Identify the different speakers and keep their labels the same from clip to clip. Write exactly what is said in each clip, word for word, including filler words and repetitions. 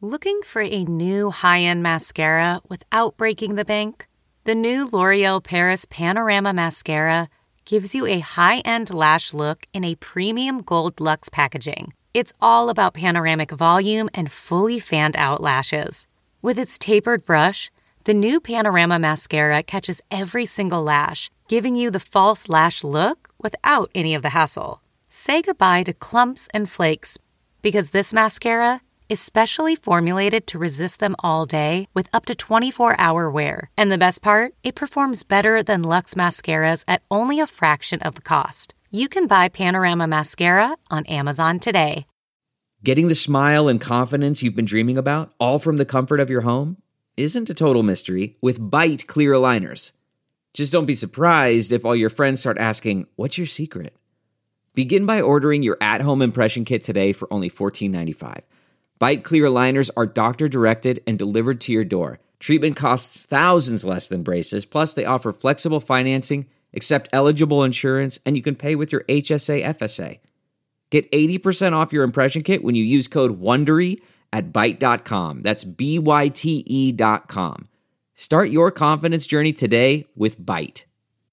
Speaker 1: Looking for a new high-end mascara without breaking the bank? The new L'Oreal Paris Panorama Mascara gives you a high-end lash look in a premium gold luxe packaging. It's all about panoramic volume and fully fanned-out lashes. With its tapered brush, the new Panorama Mascara catches every single lash, giving you the false lash look without any of the hassle. Say goodbye to clumps and flakes, because this mascara is specially formulated to resist them all day with up to twenty-four hour wear. And the best part? It performs better than Luxe mascaras at only a fraction of the cost. You can buy Panorama Mascara on Amazon today.
Speaker 2: Getting the smile and confidence you've been dreaming about, all from the comfort of your home, isn't a total mystery with Byte clear aligners. Just don't be surprised if all your friends start asking, "What's your secret?" Begin by ordering your at-home impression kit today for only fourteen ninety-five. Byte clear aligners are doctor-directed and delivered to your door. Treatment costs thousands less than braces, plus they offer flexible financing, accept eligible insurance, and you can pay with your H S A F S A. Get eighty percent off your impression kit when you use code WONDERY at byte dot com. That's B Y T E dot com. Start your confidence journey today with Byte.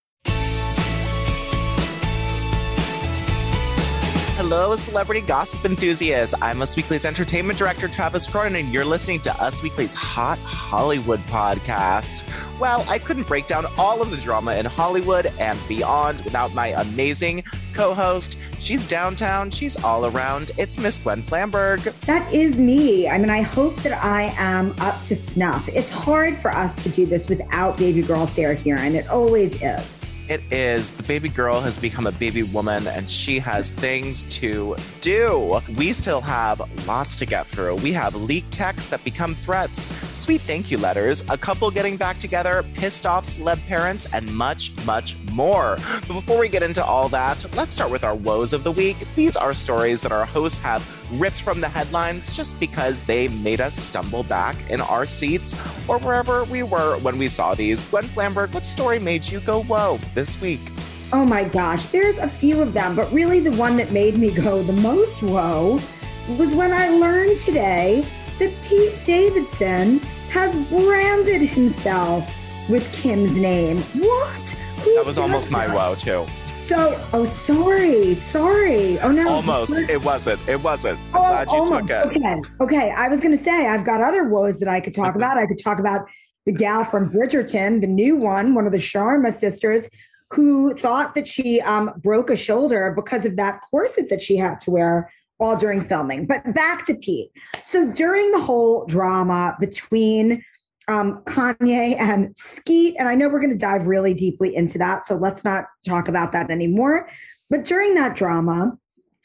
Speaker 3: Hello, celebrity gossip enthusiasts. I'm Us Weekly's entertainment director, Travis Cronin, and you're listening to Us Weekly's Hot Hollywood podcast. Well, I couldn't break down all of the drama in Hollywood and beyond without my amazing co-host. She's downtown. She's all around. It's Miss Gwen Flamberg.
Speaker 4: That is me. I mean, I hope that I am up to snuff. It's hard for us to do this without baby girl Sarah Hearon. It always is.
Speaker 3: It is. The baby girl has become a baby woman and she has things to do. We still have lots to get through. We have leaked texts that become threats, sweet thank you letters, a couple getting back together, pissed off celeb parents, and much, much more. But before we get into all that, let's start with our woes of the week. These are stories that our hosts have ripped from the headlines just because they made us stumble back in our seats or wherever we were when we saw these. Gwen Flamberg, what story made you go whoa this week?
Speaker 4: Oh my gosh, there's a few of them, but really the one that made me go the most whoa was when I learned today that Pete Davidson has branded himself with Kim's name. What? Who
Speaker 3: that was almost
Speaker 4: that?
Speaker 3: my woe too.
Speaker 4: So, oh, sorry, sorry. Oh, no.
Speaker 3: Almost. It wasn't. It wasn't. I'm
Speaker 4: oh,
Speaker 3: glad you
Speaker 4: almost.
Speaker 3: took it.
Speaker 4: Okay. Okay. I was going to say, I've got other woes that I could talk about. I could talk about the gal from Bridgerton, the new one, one of the Sharma sisters, who thought that she um, broke a shoulder because of that corset that she had to wear all during filming. But back to Pete. So during the whole drama between Um, Kanye and Skeet. And I know we're going to dive really deeply into that, so let's not talk about that anymore. But during that drama,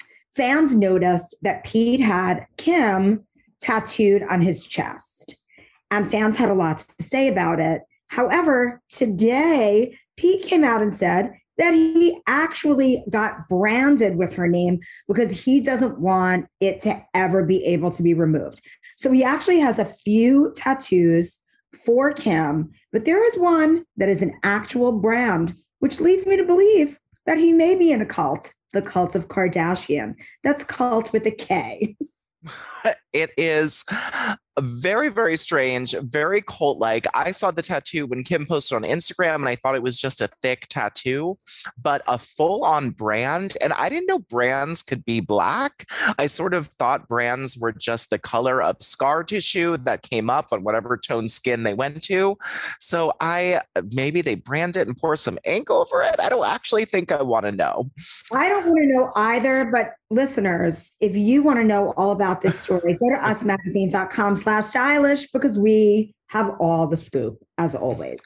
Speaker 4: fans noticed that Pete had Kim tattooed on his chest. And fans had a lot to say about it. However, today, Pete came out and said that he actually got branded with her name because he doesn't want it to ever be able to be removed. So he actually has a few tattoos for Kim, but there is one that is an actual brand, which leads me to believe that he may be in a cult, the cult of Kardashian. That's cult with a K.
Speaker 3: It is very, very strange, very cult-like. I saw the tattoo when Kim posted on Instagram, and I thought it was just a thick tattoo, but a full-on brand. And I didn't know brands could be black. I sort of thought brands were just the color of scar tissue that came up on whatever tone skin they went to. So I maybe they brand it and pour some ink over it. I don't actually think I want to know.
Speaker 4: I don't want to know either, but listeners, if you want to know all about this story, go to us magazine dot com slash stylish because we have all the scoop, as always.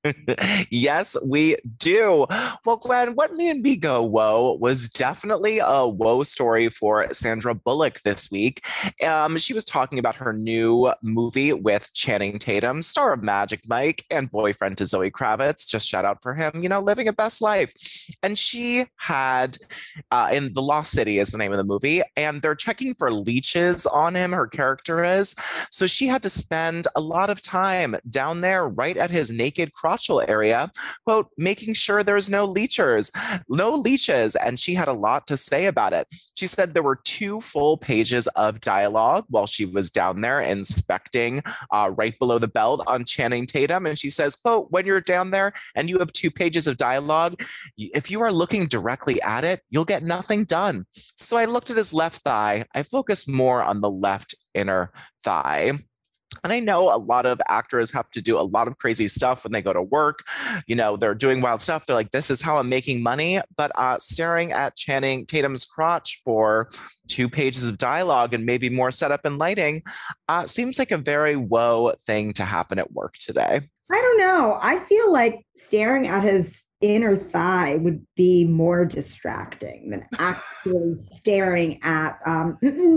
Speaker 3: Yes, we do. Well, Glenn, what made me go whoa was definitely a whoa story for Sandra Bullock this week. Um, she was talking about her new movie with Channing Tatum, star of Magic Mike and boyfriend to Zoe Kravitz. Just shout out for him, you know, living a best life. And she had, uh, in The Lost City is the name of the movie, and they're checking for leeches on him, her character is. So she had to spend a lot of time down there right at his naked crotch crotchal area, quote, making sure there's no leechers, no leeches. And she had a lot to say about it. She said there were two full pages of dialogue while she was down there inspecting uh, right below the belt on Channing Tatum. And she says, quote, when you're down there and you have two pages of dialogue, if you are looking directly at it, you'll get nothing done. So I looked at his left thigh. I focused more on the left inner thigh. And I know a lot of actors have to do a lot of crazy stuff when they go to work. You know, they're doing wild stuff. They're like, this is how I'm making money. But uh, staring at Channing Tatum's crotch for two pages of dialogue and maybe more setup and lighting uh, seems like a very whoa thing to happen at work today.
Speaker 4: I don't know. I feel like staring at his inner thigh would be more distracting than actually staring at um,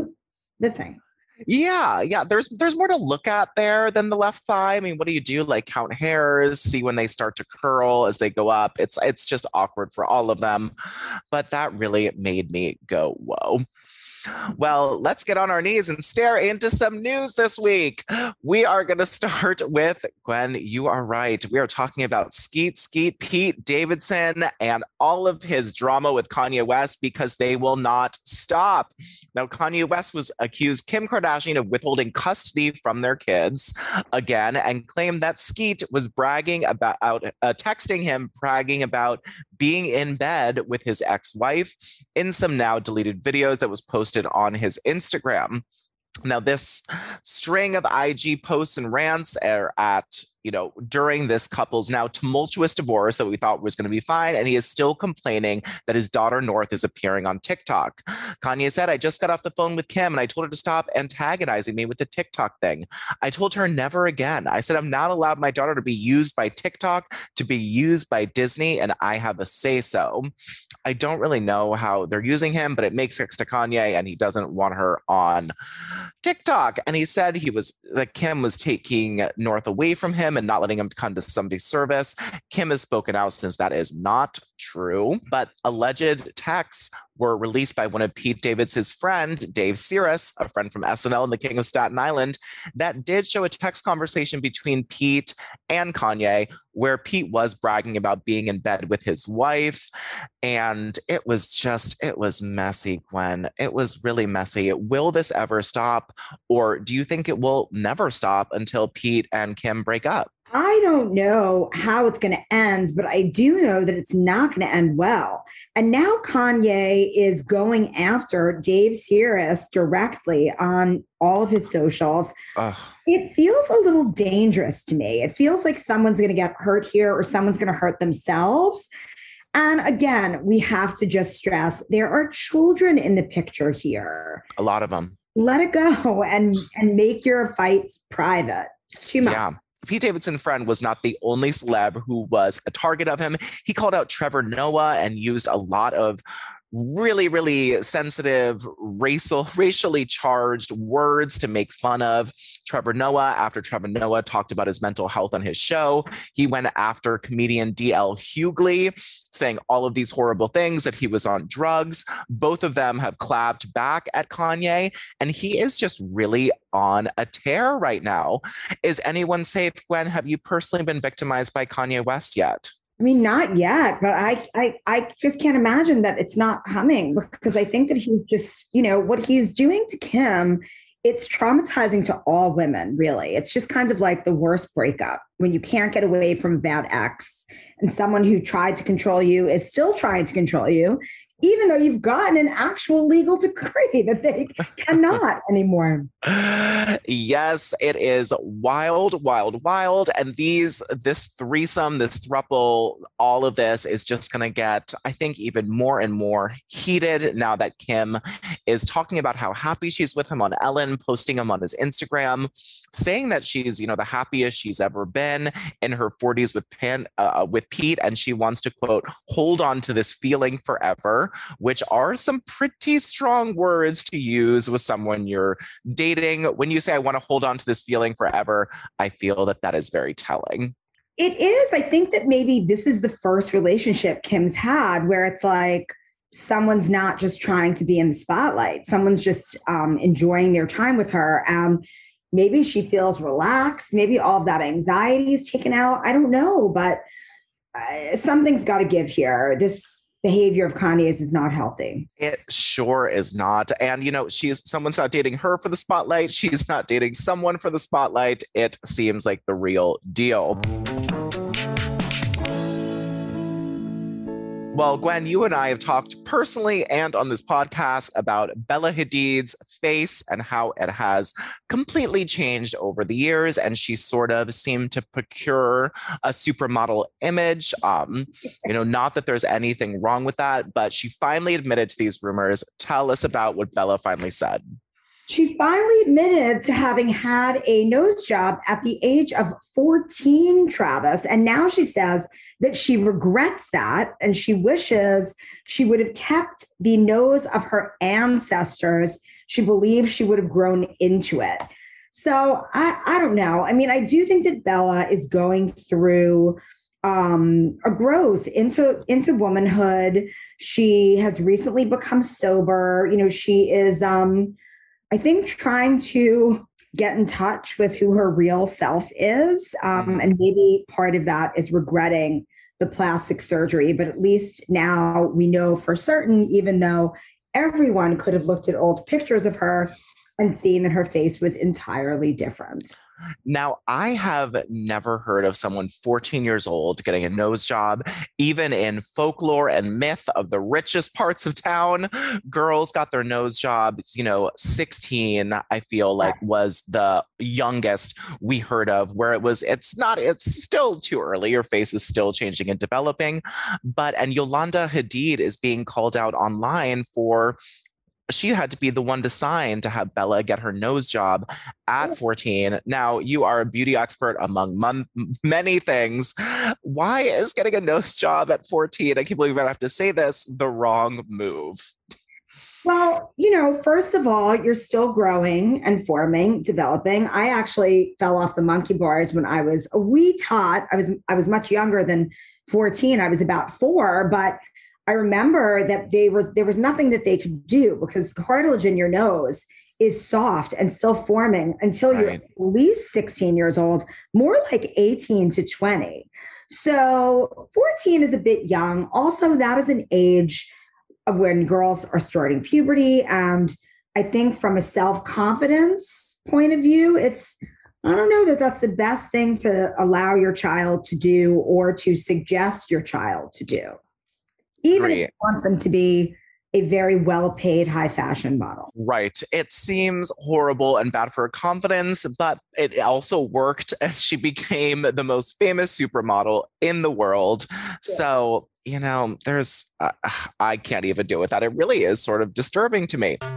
Speaker 4: the thing.
Speaker 3: Yeah, yeah. There's there's more to look at there than the left thigh. I mean, what do you do? Like count hairs, see when they start to curl as they go up. It's it's just awkward for all of them. But that really made me go, whoa. Well, let's get on our knees and stare into some news this week. We are going to start with, Gwen, you are right. We are talking about Skeet Skeet Pete Davidson and all of his drama with Kanye West because they will not stop. Now, Kanye West was accused Kim Kardashian of withholding custody from their kids again and claimed that Skeet was bragging about, uh, texting him, bragging about being in bed with his ex-wife in some now deleted videos that was posted on his Instagram. Now, this string of I G posts and rants are at, you know, during this couple's now tumultuous divorce that we thought was going to be fine. And he is still complaining that his daughter North is appearing on TikTok. Kanye said, I just got off the phone with Kim and I told her to stop antagonizing me with the TikTok thing. I told her never again. I said, I'm not allowed my daughter to be used by TikTok, to be used by Disney, and I have a say so. I don't really know how they're using him, but it makes sense to Kanye and he doesn't want her on TikTok. And he said he was, that Kim was taking North away from him and not letting him come to somebody's service. Kim has spoken out since that is not true, but alleged texts were released by one of Pete Davidson's friend, Dave Sears, a friend from S N L and the King of Staten Island, that did show a text conversation between Pete and Kanye, where Pete was bragging about being in bed with his wife. And it was just, it was messy, Gwen. It was really messy. Will this ever stop? Or do you think it will never stop until Pete and Kim break up?
Speaker 4: I don't know how it's going to end, but I do know that it's not going to end well. And now Kanye is going after Dave Sears directly on all of his socials. Ugh. It feels a little dangerous to me. It feels like someone's going to get hurt here or someone's going to hurt themselves. And again, we have to just stress there are children in the picture here.
Speaker 3: A lot of them.
Speaker 4: Let it go and, and make your fights private. It's too much.
Speaker 3: Yeah. Pete Davidson's friend was not the only celeb who was a target of him. He called out Trevor Noah and used a lot of really, really sensitive, racial, racially charged words to make fun of Trevor Noah. After Trevor Noah talked about his mental health on his show, he went after comedian D L Hughley, saying all of these horrible things, that he was on drugs. Both of them have clapped back at Kanye, and he is just really on a tear right now. Is anyone safe, Gwen? Have you personally been victimized by Kanye West yet?
Speaker 4: I mean, not yet, but I, I, I just can't imagine that it's not coming, because I think that he's just, you know, what he's doing to Kim, it's traumatizing to all women, really. It's just kind of like the worst breakup when you can't get away from a bad ex and someone who tried to control you is still trying to control you, even though you've gotten an actual legal decree that they cannot anymore.
Speaker 3: Yes, it is wild, wild, wild. And these, this threesome, this throuple, all of this is just going to get, I think, even more and more heated now that Kim is talking about how happy she's with him on Ellen, posting him on his Instagram, saying that she's, you know, the happiest she's ever been in her forties with Pan, uh, with Pete, and she wants to, quote, hold on to this feeling forever, which are some pretty strong words to use with someone you're dating. When you say, I want to hold on to this feeling forever, I feel that that is very telling.
Speaker 4: It is. I think that maybe this is the first relationship Kim's had where it's like someone's not just trying to be in the spotlight. Someone's just um, enjoying their time with her. Um, maybe she feels relaxed. Maybe all of that anxiety is taken out. I don't know, but uh, something's got to give here. This behavior of Kanye's is not healthy.
Speaker 3: It sure is not. And, you know, she's someone's not dating her for the spotlight. She's not dating someone for the spotlight. It seems like the real deal. Well, Gwen, you and I have talked personally and on this podcast about Bella Hadid's face and how it has completely changed over the years. And she sort of seemed to procure a supermodel image. Um, you know, not that there's anything wrong with that, but she finally admitted to these rumors. Tell us about what Bella finally said.
Speaker 4: She finally admitted to having had a nose job at the age of fourteen, Travis. And now she says that she regrets that and she wishes she would have kept the nose of her ancestors. She believes she would have grown into it. So I, I don't know. I mean, I do think that Bella is going through um, a growth into, into womanhood. She has recently become sober. You know, she is... Um, I think trying to get in touch with who her real self is. Um, and maybe part of that is regretting the plastic surgery. But at least now we know for certain, even though everyone could have looked at old pictures of her and seen that her face was entirely different.
Speaker 3: Now, I have never heard of someone fourteen years old getting a nose job. Even in folklore and myth of the richest parts of town, girls got their nose jobs, you know, sixteen, I feel like was the youngest we heard of, where it was, it's not, it's still too early. Your face is still changing and developing. But, and Yolanda Hadid is being called out online for, she had to be the one to sign to have Bella get her nose job at fourteen. Now, you are a beauty expert among mon- many things. Why is getting a nose job at fourteen, I can't believe I have to say this, the wrong move?
Speaker 4: Well, you know, first of all, you're still growing and forming, developing. I actually fell off the monkey bars when I was a wee tot. I was I was much younger than fourteen. I was about four, but I remember that they were there was nothing that they could do because the cartilage in your nose is soft and still forming until right. You're at least sixteen years old, more like eighteen to twenty. So fourteen is a bit young. Also, that is an age of when girls are starting puberty. And I think from a self-confidence point of view, it's, I don't know that that's the best thing to allow your child to do or to suggest your child to do. Even Great. If you want them to be a very well-paid high fashion model.
Speaker 3: Right. It seems horrible and bad for her confidence, but it also worked and she became the most famous supermodel in the world. Yeah. So, you know, there's, uh, I can't even deal with that. It really is sort of disturbing to me.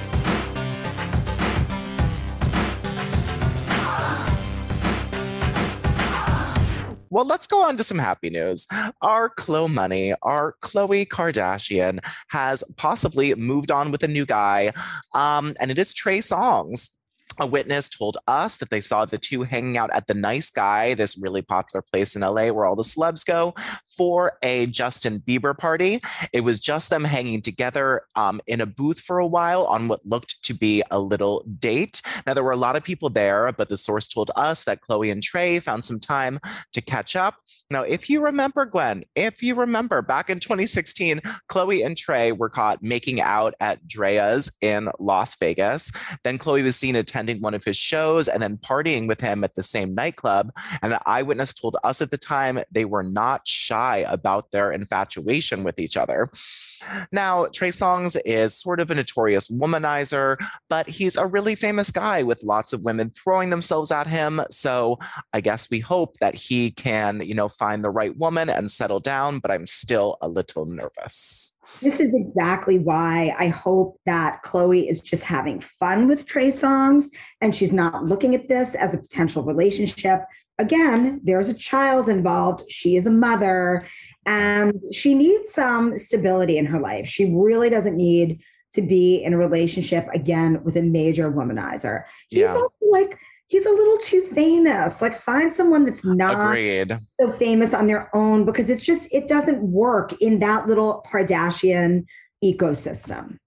Speaker 3: Well, let's go on to some happy news. Our Khloe Money, our Khloe Kardashian, has possibly moved on with a new guy, um, and it is Trey Songz. A witness told us that they saw the two hanging out at the Nice Guy, this really popular place in L A where all the celebs go, for a Justin Bieber party. It was just them hanging together um, in a booth for a while on what looked to be a little date. Now, there were a lot of people there, but the source told us that Khloe and Trey found some time to catch up. Now, if you remember, Gwen, if you remember, back in twenty sixteen, Khloe and Trey were caught making out at Drea's in Las Vegas. Then Khloe was seen attending one of his shows and then partying with him at the same nightclub. And an eyewitness told us at the time they were not shy about their infatuation with each other. Now, Trey Songz is sort of a notorious womanizer, but he's a really famous guy with lots of women throwing themselves at him. So I guess we hope that he can, you know, find the right woman and settle down, but I'm still a little nervous.
Speaker 4: This is exactly why I hope that Khloe is just having fun with Trey Songz and she's not looking at this as a potential relationship. Again, there's a child involved. She is a mother and she needs some stability in her life. She really doesn't need to be in a relationship again with a major womanizer. He's yeah. also like, he's a little too famous. Like find someone that's not
Speaker 3: Agreed.
Speaker 4: So famous on their own because it's just, it doesn't work in that little Kardashian ecosystem.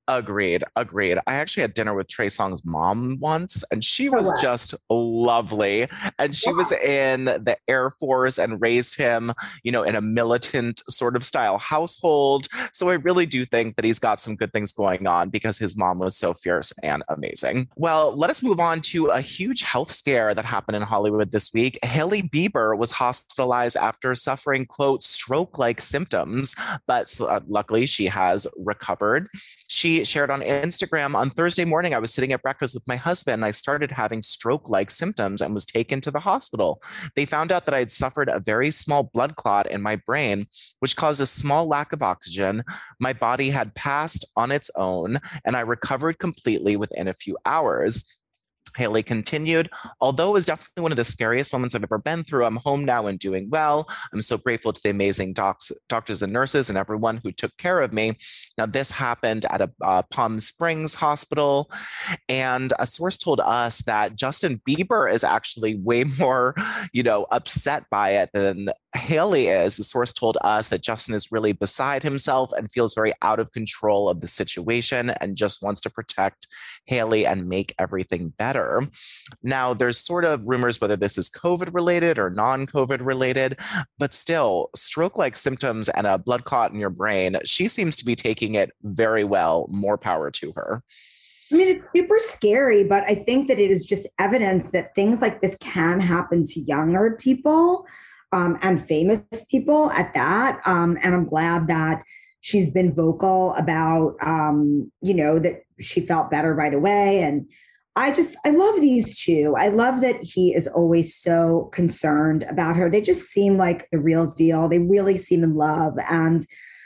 Speaker 3: Agreed. Agreed. I actually had dinner with Trey Songz's mom once, and she
Speaker 4: Oh,
Speaker 3: was
Speaker 4: wow.
Speaker 3: just lovely. And she was
Speaker 4: Yeah.
Speaker 3: in the Air Force and raised him, you know, in a militant sort of style household. So I really do think that he's got some good things going on because his mom was so fierce and amazing. Well, let us move on to a huge health scare that happened in Hollywood this week. Hailey Bieber was hospitalized after suffering, quote, stroke-like symptoms, but uh, luckily she has recovered. She shared on Instagram on Thursday morning, I was sitting at breakfast with my husband and I started having stroke-like symptoms and was taken to the hospital. They found out that I had suffered a very small blood clot in my brain, which caused a small lack of oxygen. My body had passed on its own and I recovered completely within a few hours. Hailey continued, although it was definitely one of the scariest moments I've ever been through, I'm home now and doing well. I'm so grateful to the amazing docs, doctors and nurses and everyone who took care of me. Now, this happened at a uh, Palm Springs hospital, and a source told us that Justin Bieber is actually way more, you know, upset by it than Hailey is. The source told us that Justin is really beside himself and feels very out of control of the situation and just wants to protect Hailey and make everything better. Now, there's sort of rumors whether this is COVID related or non-COVID related, but still, stroke-like symptoms and a blood clot in your brain, she seems to be taking it very well. More power to her.
Speaker 4: I mean, it's super scary, but I think that it is just evidence that things like this can happen to younger people um, and famous people at that. Um, and I'm glad that she's been vocal about, um, you know, that she felt better right away. And I just, I love these two. I love that he is always so concerned about her. They just seem like the real deal. They really seem in love. And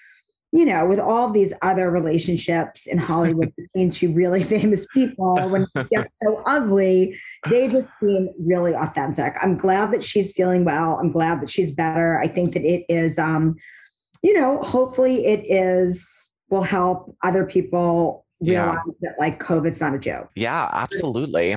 Speaker 4: you know, with all of these other relationships in Hollywood between two really famous people, when they get so ugly, they just seem really authentic. I'm glad that she's feeling well. I'm glad that she's better. I think that it is, um, you know, hopefully it is, will help other people realize yeah. that like COVID's not a joke.
Speaker 3: Yeah, absolutely.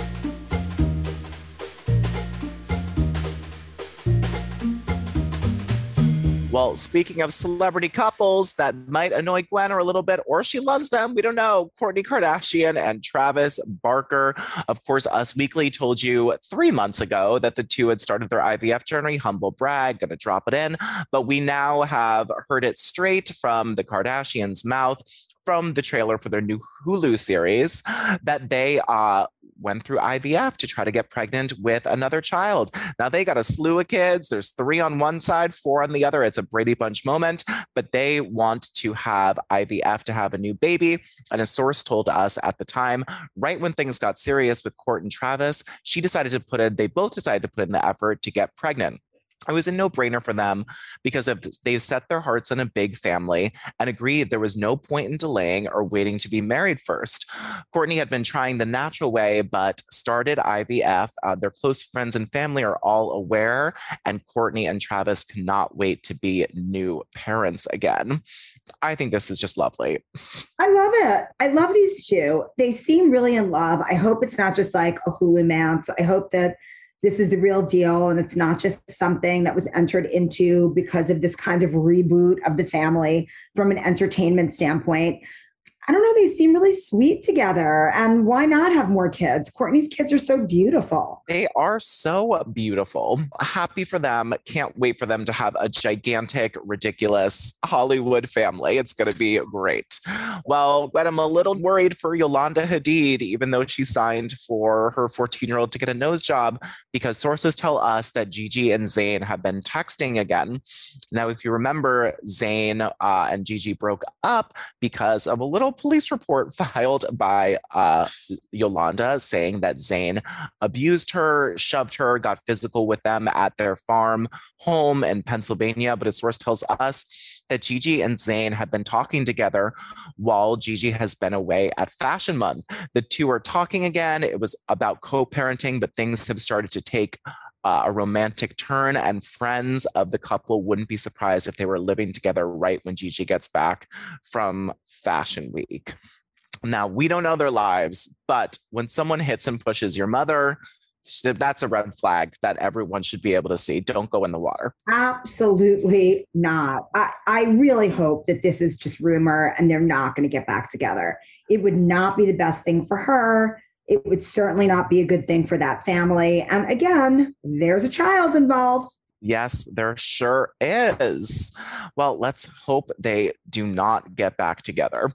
Speaker 3: Well, speaking of celebrity couples that might annoy Gwen or a little bit, or she loves them, we don't know. Kourtney Kardashian and Travis Barker. Of course, Us Weekly told you three months ago that the two had started their I V F journey. Humble brag, gonna drop it in. But we now have heard it straight from the Kardashians' mouth, from the trailer for their new Hulu series, that they uh, went through I V F to try to get pregnant with another child. Now, they got a slew of kids. There's three on one side, four on the other. It's a Brady Bunch moment, but they want to have I V F to have a new baby. And a source told us at the time, right when things got serious with Kourt and Travis, she decided to put in, they both decided to put in the effort to get pregnant. It was a no-brainer for them because of, they set their hearts on a big family and agreed there was no point in delaying or waiting to be married first. Kourtney had been trying the natural way, but started I V F. Uh, their close friends and family are all aware, and Kourtney and Travis cannot wait to be new parents again. I think this is just lovely.
Speaker 4: I love it. I love these two. They seem really in love. I hope it's not just like a Hulu mance. I hope that this is the real deal and it's not just something that was entered into because of this kind of reboot of the family from an entertainment standpoint. I don't know. They seem really sweet together. And why not have more kids? Kourtney's kids are so beautiful.
Speaker 3: They are so beautiful. Happy for them. Can't wait for them to have a gigantic, ridiculous Hollywood family. It's going to be great. Well, but I'm a little worried for Yolanda Hadid, even though she signed for her fourteen-year-old to get a nose job, because sources tell us that Gigi and Zayn have been texting again. Now, if you remember, Zayn uh, and Gigi broke up because of a little police report filed by uh, Yolanda saying that Zayn abused her, shoved her, got physical with them at their farm home in Pennsylvania. But a source tells us that Gigi and Zayn have been talking together while Gigi has been away at Fashion Month. The two are talking again. It was about co-parenting, but things have started to take Uh, a romantic turn, and friends of the couple wouldn't be surprised if they were living together right when Gigi gets back from Fashion Week. Now, we don't know their lives, but when someone hits and pushes your mother, That's a red flag that everyone should be able to see. Don't go in the water.
Speaker 4: Absolutely not. I, I really hope that this is just rumor and they're not going to get back together. It would not be the best thing for her. It would certainly not be a good thing for that family. And again, there's a child involved.
Speaker 3: Yes, there sure is. Well, let's hope they do not get back together.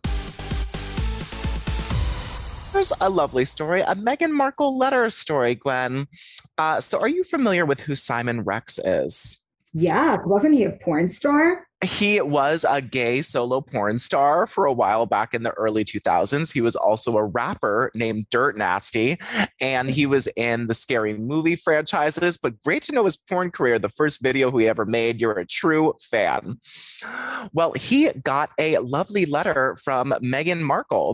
Speaker 3: There's a lovely story, a Meghan Markle letter story, Gwen. Uh, so are you familiar with who Simon Rex is?
Speaker 4: Yeah, wasn't he a porn star?
Speaker 3: He was a gay solo porn star for a while back in the early two thousands. He was also a rapper named Dirt Nasty, and he was in the Scary Movie franchises. But great to know his porn career, the first video he ever made. You're a true fan. Well, he got a lovely letter from Meghan Markle.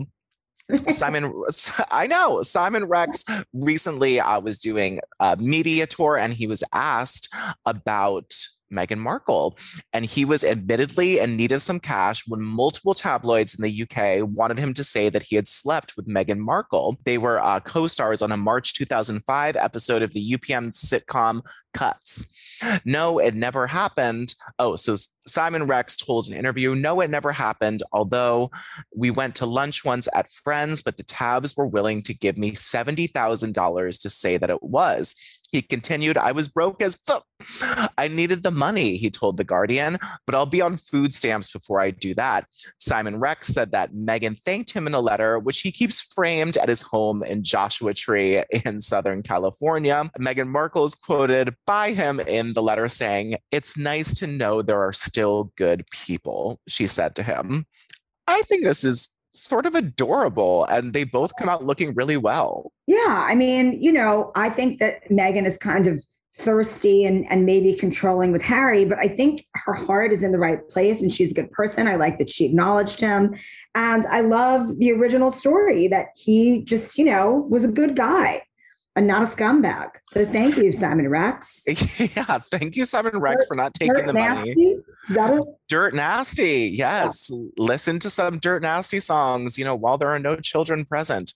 Speaker 3: Simon, I know, Simon Rex recently uh, was doing a media tour and he was asked about Meghan Markle. And he was admittedly in need of some cash when multiple tabloids in the U K wanted him to say that he had slept with Meghan Markle. They were uh, co-stars on a March two thousand five episode of the U P M sitcom Cuts. No, it never happened. Oh, so Simon Rex told an interview, no, it never happened. Although we went to lunch once at Friends, but the tabs were willing to give me seventy thousand dollars to say that it was. He continued, I was broke as fuck. I needed the money, he told The Guardian, but I'll be on food stamps before I do that. Simon Rex said that Meghan thanked him in a letter, which he keeps framed at his home in Joshua Tree in Southern California. Meghan Markle is quoted by him in the letter saying, it's nice to know there are still good people, she said to him. I think this is sort of adorable, and they both come out looking really well.
Speaker 4: Yeah, I mean, you know, I think that Meghan is kind of thirsty and, and maybe controlling with Harry, but I think her heart is in the right place and she's a good person. I like that she acknowledged him. And I love the original story that he just, you know, was a good guy and not a scumbag. So thank you, Simon Rex.
Speaker 3: Yeah, thank you, Simon Rex,
Speaker 4: Dirt,
Speaker 3: for not taking
Speaker 4: Dirt
Speaker 3: the
Speaker 4: Nasty?
Speaker 3: money.
Speaker 4: Is that it?
Speaker 3: Dirt Nasty, yes. Yeah. Listen to some Dirt Nasty songs, you know, while there are no children present.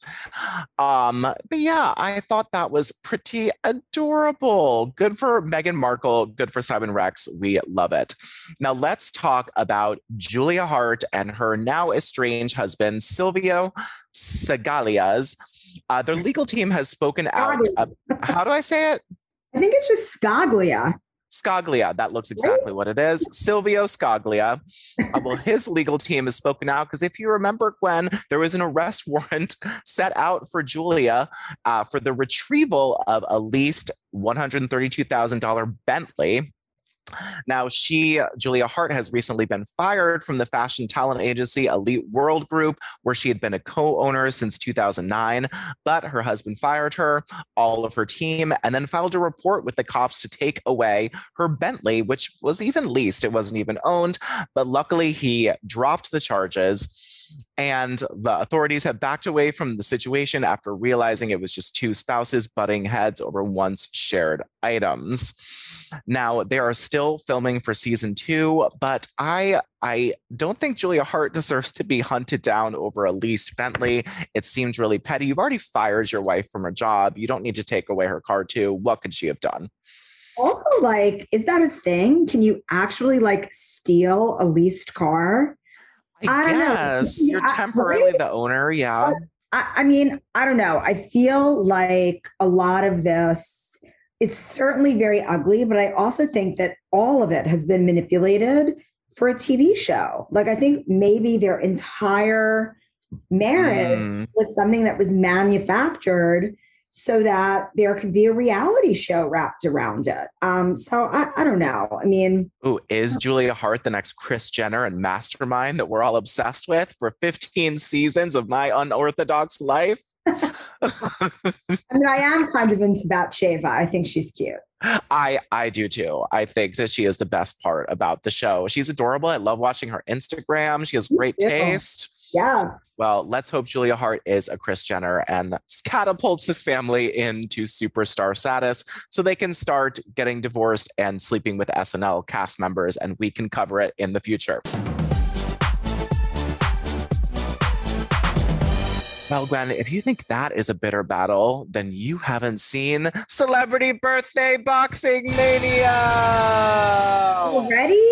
Speaker 3: Um, but yeah, I thought that was pretty adorable. Good for Meghan Markle, good for Simon Rex. We love it. Now let's talk about Julia Hart and her now estranged husband, Silvio Scaglia's. Uh, their legal team has spoken out. Uh, how do I say it?
Speaker 4: I think it's just Scaglia.
Speaker 3: Scaglia, that looks exactly what it is. Silvio Scaglia. Uh, well, his legal team has spoken out because if you remember, Gwen, there was an arrest warrant set out for Julia uh, for the retrieval of a leased one hundred thirty-two thousand dollars Bentley. Now, she, Julia Hart, has recently been fired from the fashion talent agency Elite World Group, where she had been a co-owner since two thousand nine. But her husband fired her, all of her team, and then filed a report with the cops to take away her Bentley, which was even leased. It wasn't even owned. But luckily, he dropped the charges. And the authorities have backed away from the situation after realizing it was just two spouses butting heads over once shared items. Now, they are still filming for season two, but I I don't think Julia Hart deserves to be hunted down over a leased Bentley. It seems really petty. You've already fired your wife from her job. You don't need to take away her car too. What could she have done?
Speaker 4: Also, like, is that a thing? Can you actually like steal a leased car?
Speaker 3: I, I guess know. You're temporarily
Speaker 4: I,
Speaker 3: the owner. Yeah.
Speaker 4: I, I mean, I don't know. I feel like a lot of this, it's certainly very ugly, but I also think that all of it has been manipulated for a T V show. Like, I think maybe their entire marriage mm. was something that was manufactured so that there could be a reality show wrapped around it. Um, so I, I don't know. I mean,
Speaker 3: ooh, is Julia Hart the next Kris Jenner and Mastermind that we're all obsessed with for fifteen seasons of My Unorthodox Life?
Speaker 4: I mean, I am kind of into Bathsheba. I think she's cute.
Speaker 3: I I do too. I think that she is the best part about the show. She's adorable. I love watching her Instagram. She has great taste.
Speaker 4: Yeah.
Speaker 3: Well, let's hope Julia Hart is a Kris Jenner and catapults his family into superstar status so they can start getting divorced and sleeping with S N L cast members, and we can cover it in the future. Well, Gwen, if you think that is a bitter battle, then you haven't seen Celebrity Birthday Boxing Mania!
Speaker 4: Already?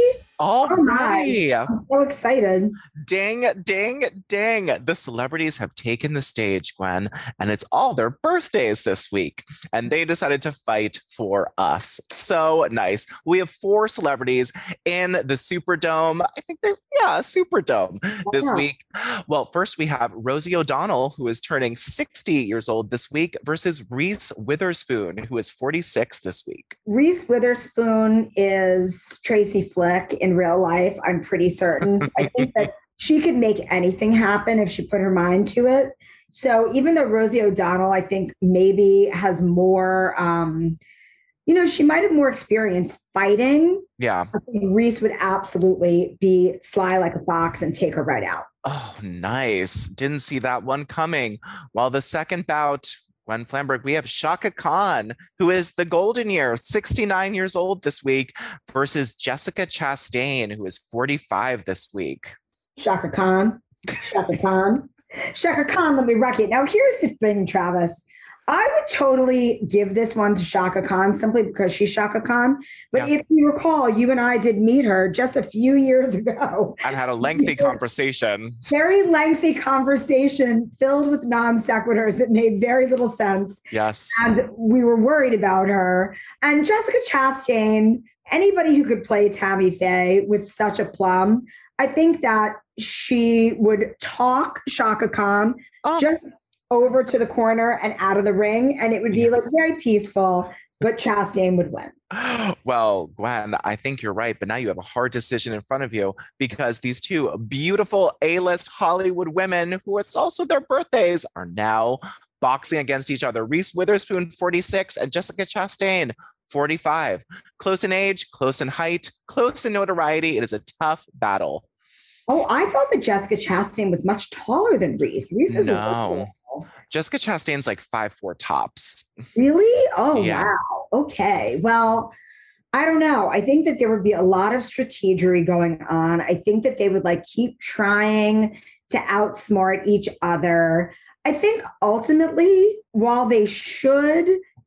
Speaker 3: Already.
Speaker 4: Oh, I'm so excited.
Speaker 3: Ding, ding, ding. The celebrities have taken the stage, Gwen, and it's all their birthdays this week. And they decided to fight for us. So nice. We have four celebrities in the Superdome. I think they, yeah, Superdome this
Speaker 4: Yeah.
Speaker 3: week. Well, first we have Rosie O'Donnell, who is turning sixty years old this week, versus Reese Witherspoon, who is forty-six this week.
Speaker 4: Reese Witherspoon is Tracy Flick in real life, I'm pretty certain. I think that she could make anything happen if she put her mind to it. So even though Rosie O'Donnell, I think maybe has more, um, you know, she might have more experience fighting.
Speaker 3: Yeah.
Speaker 4: I think Reese would absolutely be sly like a fox and take her right out.
Speaker 3: Oh, nice. Didn't see that one coming. While the second bout, Gwen Flamberg, we have Shaka Khan, who is the golden year, sixty-nine years old this week, versus Jessica Chastain, who is forty-five this week.
Speaker 4: Shaka Khan, Shaka Khan, Shaka Khan, let me rock it. Now, here's the thing, Travis. I would totally give this one to Shaka Khan simply because she's Shaka Khan. But
Speaker 3: Yeah.
Speaker 4: if you recall, you and I did meet her just a few years ago.
Speaker 3: And had a lengthy conversation.
Speaker 4: Very lengthy conversation filled with non sequiturs that made very little sense.
Speaker 3: Yes.
Speaker 4: And we were worried about her. And Jessica Chastain, anybody who could play Tammy Faye with such a plum, I think that she would talk Shaka Khan
Speaker 3: Oh.
Speaker 4: just over to the corner and out of the ring. And it would be like very peaceful, but Chastain would win.
Speaker 3: Well, Gwen, I think you're right, but now you have a hard decision in front of you because these two beautiful A-list Hollywood women, who it's also their birthdays, are now boxing against each other. Reese Witherspoon, forty-six, and Jessica Chastain, forty-five. Close in age, close in height, close in notoriety. It is a tough battle.
Speaker 4: Oh, I thought that Jessica Chastain was much taller than Reese. Reese is
Speaker 3: No. Jessica Chastain's like five four tops.
Speaker 4: Really? Oh,
Speaker 3: Yeah.
Speaker 4: wow. Okay. Well, I don't know. I think that there would be a lot of strategery going on. I think that they would like keep trying to outsmart each other. I think ultimately, while they should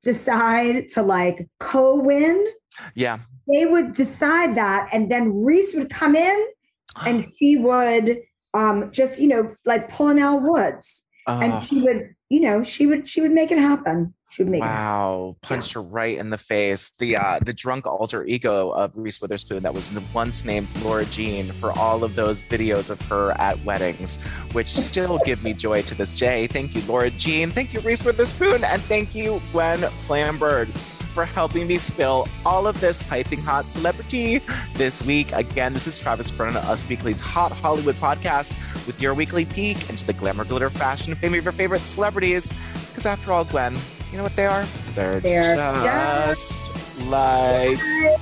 Speaker 4: decide to like co-win,
Speaker 3: Yeah.
Speaker 4: they would decide that. And then Reese would come in and she would um, just, you know, like pull an Elle Woods. And
Speaker 3: Oh.
Speaker 4: she would, you know, she would, she would make it happen. She would make it happen.
Speaker 3: Wow, punched her right in the face. The uh, the drunk alter ego of Reese Witherspoon that was once named Laura Jean for all of those videos of her at weddings, which still give me joy to this day. Thank you, Laura Jean. Thank you, Reese Witherspoon. And thank you, Gwen Flamberg, for helping me spill all of this piping hot celebrity this week. Again, this is Travis Brennan, Us Weekly's Hot Hollywood podcast, with your weekly peek into the glamour, glitter, fashion, fame of your favorite celebrities. Because after all, Gwen, you know what they are? They're,
Speaker 4: They're
Speaker 3: just like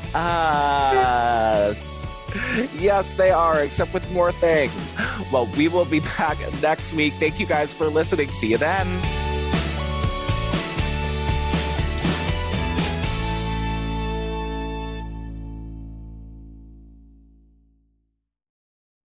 Speaker 3: us. Yes, they are, except with more things. Well, we will be back next week. Thank you guys for listening. See you then.